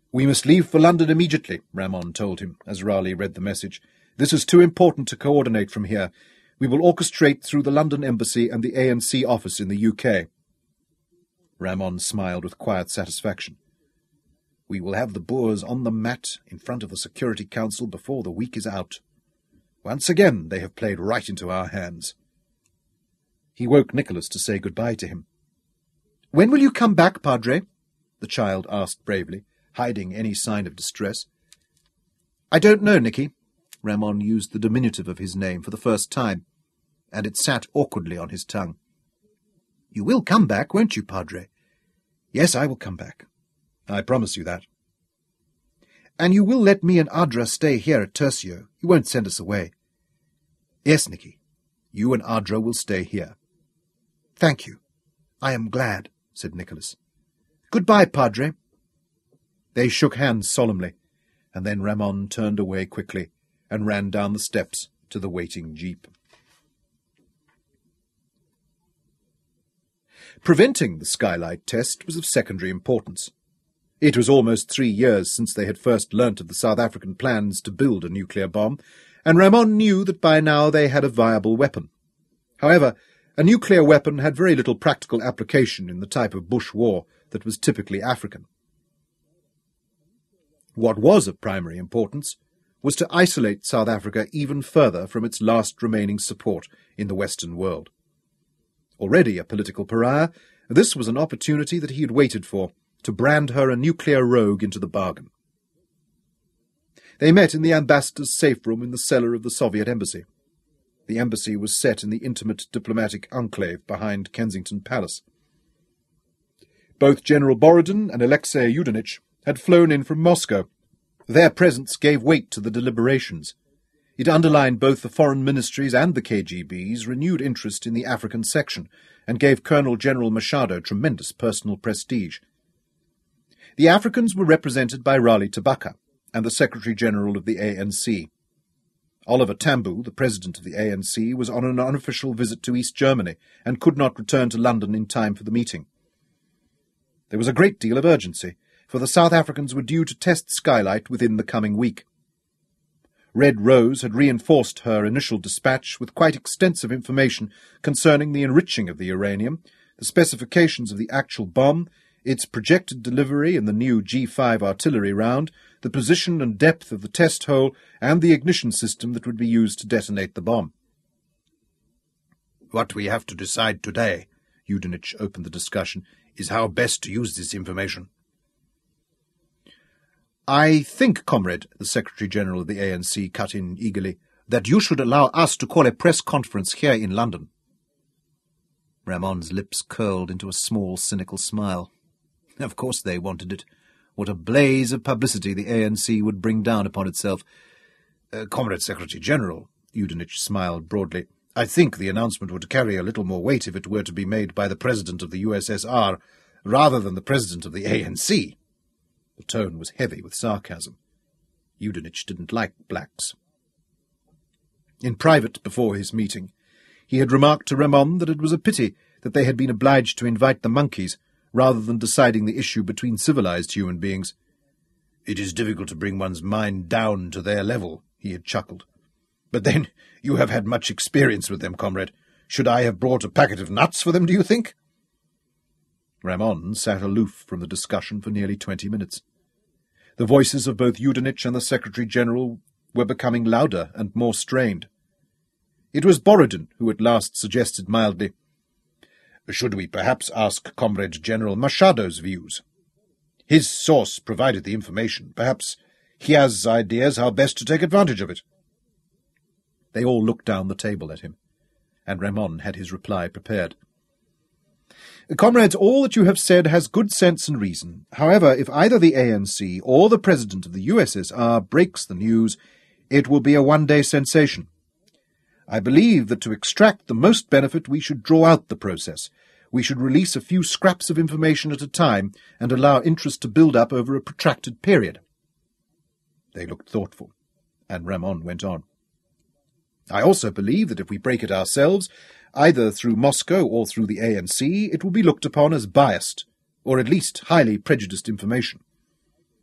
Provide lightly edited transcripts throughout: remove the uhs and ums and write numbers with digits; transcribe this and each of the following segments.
"We must leave for London immediately," Ramon told him, as Raleigh read the message. "This is too important to coordinate from here. We will orchestrate through the London Embassy and the ANC office in the UK. Ramon smiled with quiet satisfaction. "We will have the Boers on the mat in front of the Security Council before the week is out. Once again they have played right into our hands." He woke Nicholas to say goodbye to him. "When will you come back, Padre?" the child asked bravely, hiding any sign of distress. "I don't know, Nicky." Ramon used the diminutive of his name for the first time, and it sat awkwardly on his tongue. "You will come back, won't you, Padre?" "Yes, I will come back. I promise you that." "And you will let me and Adra stay here at Tercio? You won't send us away?" "Yes, Nicky. You and Adra will stay here." "Thank you. I am glad," said Nicholas. "Goodbye, Padre." They shook hands solemnly, and then Ramon turned away quickly and ran down the steps to the waiting jeep. Preventing the Skylight test was of secondary importance. It was almost 3 years since they had first learnt of the South African plans to build a nuclear bomb, and Ramon knew that by now they had a viable weapon. However, a nuclear weapon had very little practical application in the type of bush war that was typically African. What was of primary importance was to isolate South Africa even further from its last remaining support in the Western world. Already a political pariah, this was an opportunity that he had waited for, to brand her a nuclear rogue into the bargain. They met in the ambassador's safe room in the cellar of the Soviet embassy. The embassy was set in the intimate diplomatic enclave behind Kensington Palace. Both General Borodin and Alexei Yudenich had flown in from Moscow. Their presence gave weight to the deliberations. It underlined both the foreign ministries and the KGB's renewed interest in the African section, and gave Colonel General Machado tremendous personal prestige. The Africans were represented by Raleigh Tabaka and the Secretary-General of the ANC. Oliver Tambo, the President of the ANC, was on an unofficial visit to East Germany and could not return to London in time for the meeting. There was a great deal of urgency, for the South Africans were due to test Skylight within the coming week. Red Rose had reinforced her initial dispatch with quite extensive information concerning the enriching of the uranium, the specifications of the actual bomb, its projected delivery in the new G5 artillery round, the position and depth of the test hole, and the ignition system that would be used to detonate the bomb. "What we have to decide today," Yudenich opened the discussion, "is how best to use this information." "I think, comrade," the Secretary-General of the ANC cut in eagerly, "that you should allow us to call a press conference here in London." Ramon's lips curled into a small, cynical smile. Of course they wanted it. What a blaze of publicity the ANC would bring down upon itself. "Comrade Secretary-General," Yudenich smiled broadly, "I think the announcement would carry a little more weight if it were to be made by the President of the USSR rather than the President of the ANC." The tone was heavy with sarcasm. Yudenich didn't like blacks. In private, before his meeting, he had remarked to Ramon that it was a pity that they had been obliged to invite the monkeys, rather than deciding the issue between civilized human beings. "It is difficult to bring one's mind down to their level," he had chuckled. "But then, you have had much experience with them, comrade. Should I have brought a packet of nuts for them, do you think?" Ramon sat aloof from the discussion for nearly 20 minutes. The voices of both Yudenich and the Secretary-General were becoming louder and more strained. It was Borodin who at last suggested mildly, "Should we perhaps ask Comrade General Machado's views? His source provided the information. Perhaps he has ideas how best to take advantage of it." They all looked down the table at him, and Ramon had his reply prepared. "Comrades, all that you have said has good sense and reason. However, if either the ANC or the President of the USSR breaks the news, it will be a one-day sensation. I believe that to extract the most benefit we should draw out the process. We should release a few scraps of information at a time and allow interest to build up over a protracted period." They looked thoughtful, and Ramon went on. "I also believe that if we break it ourselves, either through Moscow or through the ANC, it will be looked upon as biased, or at least highly prejudiced information.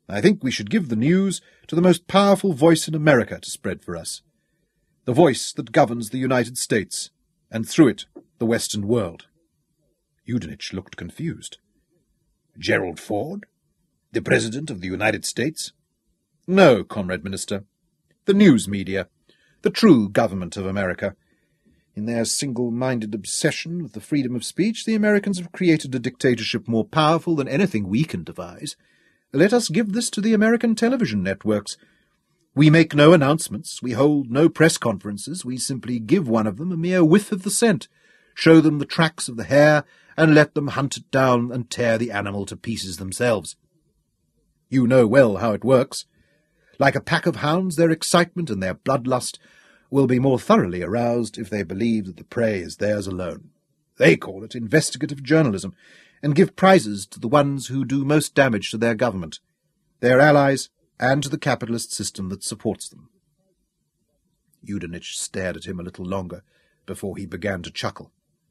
I think we should give the news to the most powerful voice in America to spread for us. The voice that governs the United States, and through it, the Western world." Yudenich looked confused. "Gerald Ford? The President of the United States?" "No, Comrade Minister. The news media. The true government of America. In their single-minded obsession with the freedom of speech, the Americans have created a dictatorship more powerful than anything we can devise. Let us give this to the American television networks. We make no announcements, we hold no press conferences, we simply give one of them a mere whiff of the scent, show them the tracks of the hare, and let them hunt it down and tear the animal to pieces themselves. You know well how it works. Like a pack of hounds, their excitement and their bloodlust will be more thoroughly aroused if they believe that the prey is theirs alone. They call it investigative journalism, and give prizes to the ones who do most damage to their government, their allies, and to the capitalist system that supports them." Yudenich stared at him a little longer before he began to chuckle.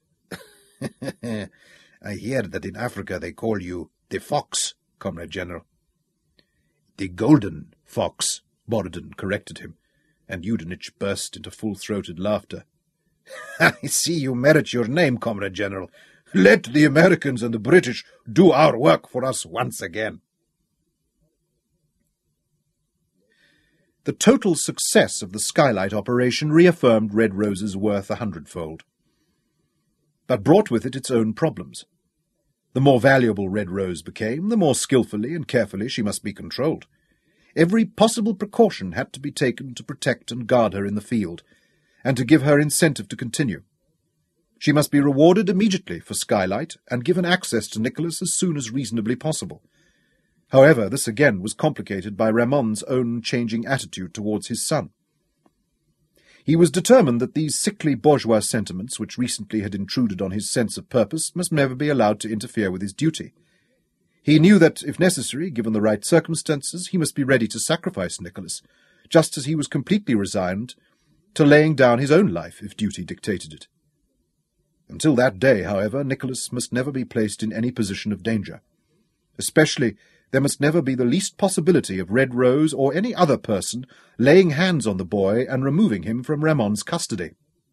"I hear that in Africa they call you the Fox, Comrade General." "The Golden Fox," Borodin corrected him, and Yudenich burst into full-throated laughter. "I see you merit your name, Comrade General. Let the Americans and the British do our work for us once again." The total success of the Skylight operation reaffirmed Red Rose's worth 100-fold, but brought with it its own problems. The more valuable Red Rose became, the more skillfully and carefully she must be controlled. Every possible precaution had to be taken to protect and guard her in the field, and to give her incentive to continue. She must be rewarded immediately for Skylight, and given access to Nicholas as soon as reasonably possible. However, this again was complicated by Ramon's own changing attitude towards his son. He was determined that these sickly bourgeois sentiments, which recently had intruded on his sense of purpose, must never be allowed to interfere with his duty. He knew that, if necessary, given the right circumstances, he must be ready to sacrifice Nicholas, just as he was completely resigned to laying down his own life if duty dictated it. Until that day, however, Nicholas must never be placed in any position of danger. Especially, there must never be the least possibility of Red Rose or any other person laying hands on the boy and removing him from Ramon's custody.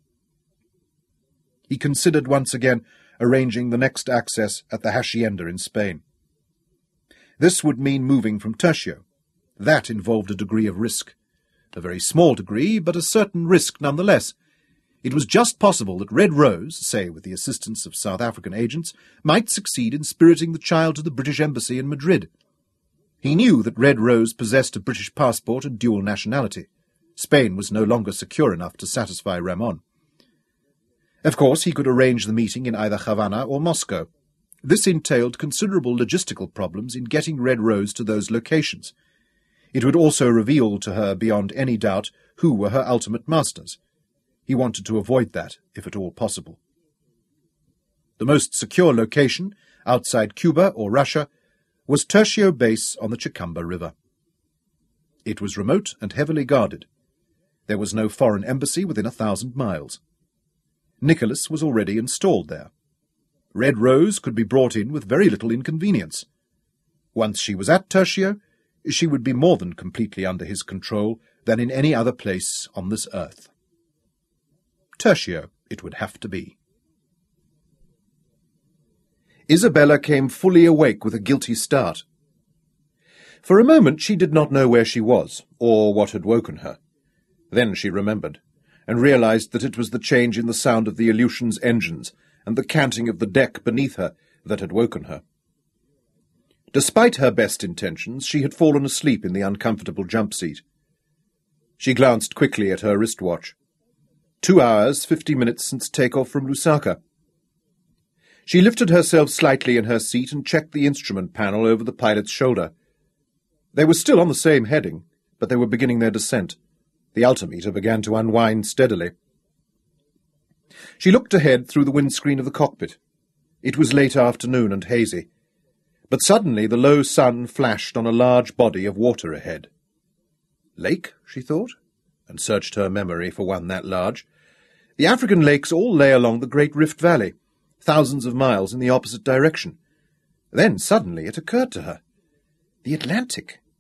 He considered once again arranging the next access at the hacienda in Spain. This would mean moving from Tertio. That involved a degree of risk. A very small degree, but a certain risk nonetheless. It was just possible that Red Rose, say with the assistance of South African agents, might succeed in spiriting the child to the British embassy in Madrid. He knew that Red Rose possessed a British passport and dual nationality. Spain was no longer secure enough to satisfy Ramon. Of course, he could arrange the meeting in either Havana or Moscow. This entailed considerable logistical problems in getting Red Rose to those locations. It would also reveal to her beyond any doubt who were her ultimate masters. He wanted to avoid that, if at all possible. The most secure location, outside Cuba or Russia, was Tertio Base on the Chicamba River. It was remote and heavily guarded. There was no foreign embassy within 1,000 miles. Nicholas was already installed there. Red Rose could be brought in with very little inconvenience. Once she was at Tertio, she would be more than completely under his control than in any other place on this earth. Tertio it would have to be. Isabella came fully awake with a guilty start. For a moment she did not know where she was, or what had woken her. Then she remembered, and realized that it was the change in the sound of the Aleutian's engines and the canting of the deck beneath her that had woken her. Despite her best intentions, she had fallen asleep in the uncomfortable jump seat. She glanced quickly at her wristwatch. 2 hours, 50 minutes since takeoff from Lusaka. She lifted herself slightly in her seat and checked the instrument panel over the pilot's shoulder. They were still on the same heading, but they were beginning their descent. The altimeter began to unwind steadily. She looked ahead through the windscreen of the cockpit. It was late afternoon and hazy, but suddenly the low sun flashed on a large body of water ahead. Lake, she thought, and searched her memory for one that large. The African lakes all lay along the Great Rift Valley, thousands of miles in the opposite direction. Then suddenly it occurred to her. The Atlantic.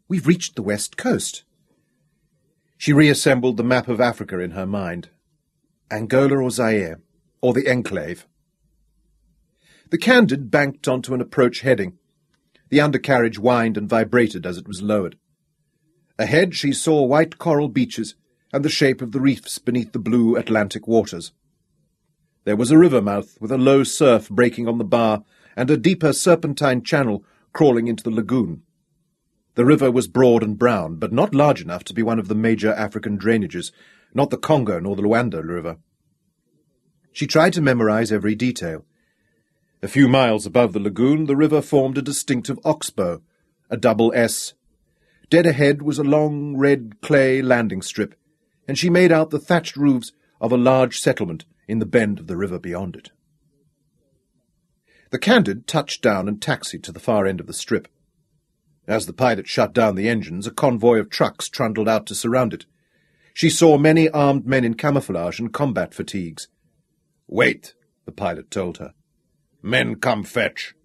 We've reached the west coast. She reassembled the map of Africa in her mind. Angola or Zaire, or the Enclave. The Candid banked onto an approach heading. The undercarriage whined and vibrated as it was lowered. Ahead she saw white coral beaches and the shape of the reefs beneath the blue Atlantic waters. There was a river mouth with a low surf breaking on the bar and a deeper serpentine channel crawling into the lagoon. The river was broad and brown, but not large enough to be one of the major African drainages, not the Congo nor the Luanda River. She tried to memorize every detail. A few miles above the lagoon, the river formed a distinctive oxbow, a double S. Dead ahead was a long red clay landing strip, and she made out the thatched roofs of a large settlement in the bend of the river beyond it. The Candid touched down and taxied to the far end of the strip. As the pilot shut down the engines, a convoy of trucks trundled out to surround it. She saw many armed men in camouflage and combat fatigues. "Wait," the pilot told her. "Men come fetch."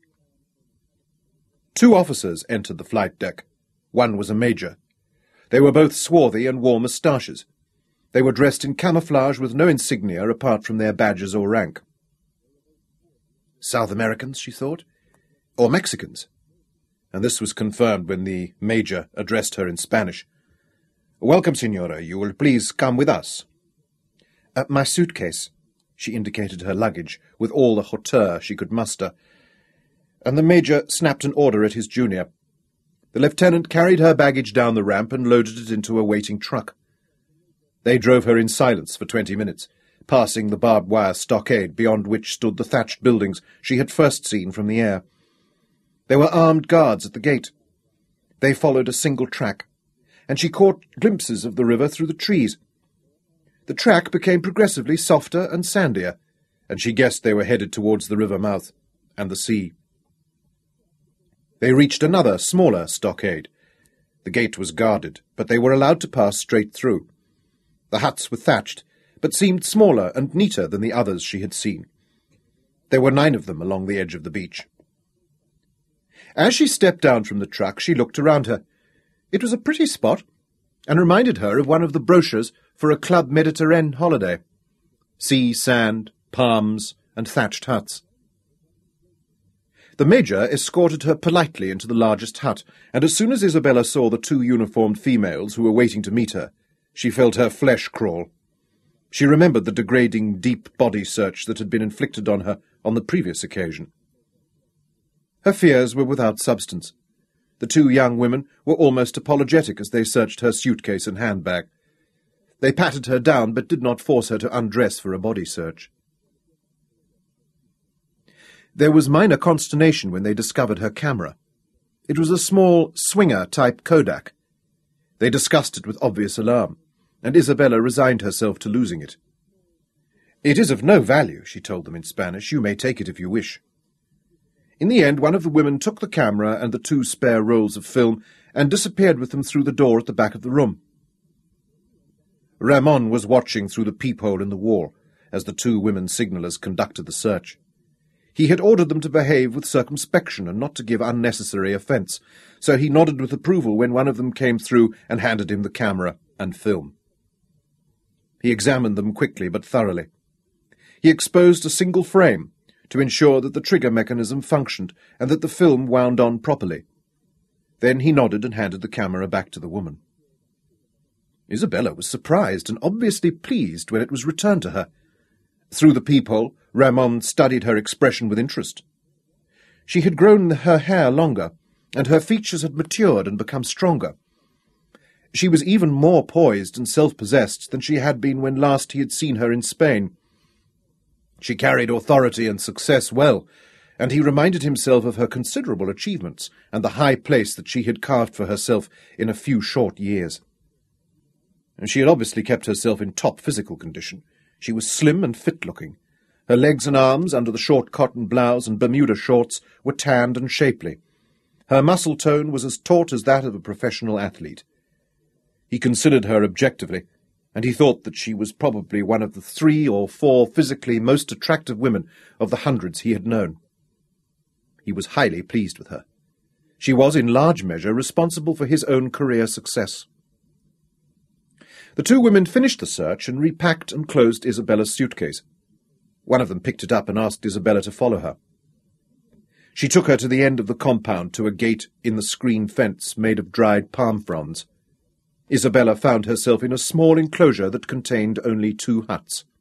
2 officers entered the flight deck. One was a major. They were both swarthy and wore moustaches. They were dressed in camouflage with no insignia apart from their badges or rank. South Americans, she thought, or Mexicans. And this was confirmed when the major addressed her in Spanish. "Welcome, Signora. You will please come with us." My suitcase." She indicated her luggage with all the hauteur she could muster, and the major snapped an order at his junior. The lieutenant carried her baggage down the ramp and loaded it into a waiting truck. They drove her in silence for 20 minutes, passing the barbed wire stockade beyond which stood the thatched buildings she had first seen from the air. There were armed guards at the gate. They followed a single track, and she caught glimpses of the river through the trees. The track became progressively softer and sandier, and she guessed they were headed towards the river mouth and the sea. They reached another, smaller stockade. The gate was guarded, but they were allowed to pass straight through. The huts were thatched, but seemed smaller and neater than the others she had seen. There were 9 of them along the edge of the beach. As she stepped down from the truck, she looked around her. It was a pretty spot, and reminded her of one of the brochures for a Club Mediterranean holiday. Sea, sand, palms, and thatched huts. The major escorted her politely into the largest hut, and as soon as Isabella saw the 2 uniformed females who were waiting to meet her, she felt her flesh crawl. She remembered the degrading, deep body search that had been inflicted on her on the previous occasion. Her fears were without substance. The 2 young women were almost apologetic as they searched her suitcase and handbag. They patted her down, but did not force her to undress for a body search. There was minor consternation when they discovered her camera. It was a small Swinger-type Kodak. They discussed it with obvious alarm, and Isabella resigned herself to losing it. "It is of no value," she told them in Spanish. "You may take it if you wish." In the end, one of the women took the camera and the 2 spare rolls of film and disappeared with them through the door at the back of the room. Ramon was watching through the peephole in the wall as the 2 women signallers conducted the search. He had ordered them to behave with circumspection and not to give unnecessary offence, so he nodded with approval when one of them came through and handed him the camera and film. He examined them quickly but thoroughly. He exposed a single frame to ensure that the trigger mechanism functioned and that the film wound on properly. Then he nodded and handed the camera back to the woman. Isabella was surprised and obviously pleased when it was returned to her. Through the peephole, Ramon studied her expression with interest. She had grown her hair longer, and her features had matured and become stronger. She was even more poised and self-possessed than she had been when last he had seen her in Spain. She carried authority and success well, and he reminded himself of her considerable achievements and the high place that she had carved for herself in a few short years. And she had obviously kept herself in top physical condition. She was slim and fit-looking. Her legs and arms, under the short cotton blouse and Bermuda shorts, were tanned and shapely. Her muscle tone was as taut as that of a professional athlete. He considered her objectively, and he thought that she was probably one of the 3 or 4 physically most attractive women of the hundreds he had known. He was highly pleased with her. She was in large measure responsible for his own career success. The two women finished the search and repacked and closed Isabella's suitcase. One of them picked it up and asked Isabella to follow her. She took her to the end of the compound to a gate in the screen fence made of dried palm fronds. Isabella found herself in a small enclosure that contained only 2 huts.